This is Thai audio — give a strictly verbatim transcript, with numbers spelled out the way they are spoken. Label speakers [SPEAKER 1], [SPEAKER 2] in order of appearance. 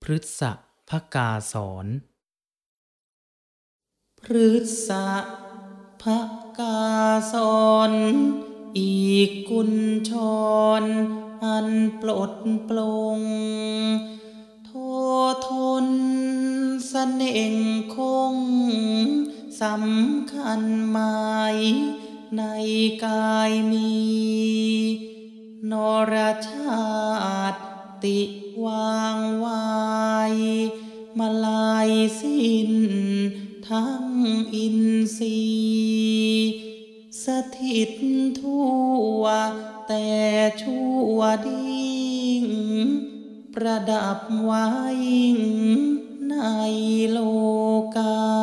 [SPEAKER 1] ฤกษภกาสรพฤกษภกาสรอีกกุญชรอันปลดปลงโททนเสน่งคงสำคัญหมายในกายมีนรชาติติวางวายมาลายสิ้นทั้งอินทรีย์สถิตทั่วแต่ชั่วดิ่งประดับไว้ในโลกา